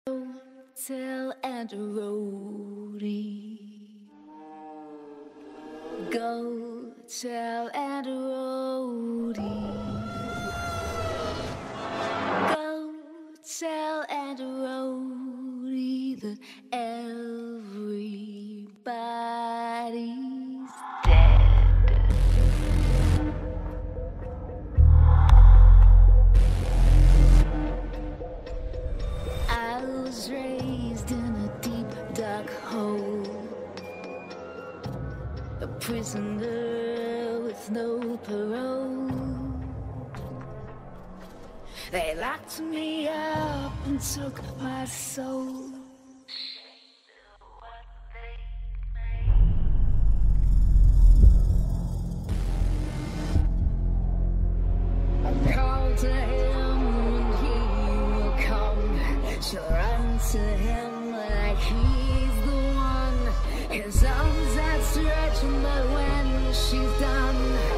Hotel and a roadie. Go tell and a roadie. Go tell and a roadie that everybody's dead. I was raised in a deep dark hole, a prisoner with no parole. They locked me up and took my soul. I called to him and he will come. She'll run to him like he's the one. His arms outstretched, but when she's done,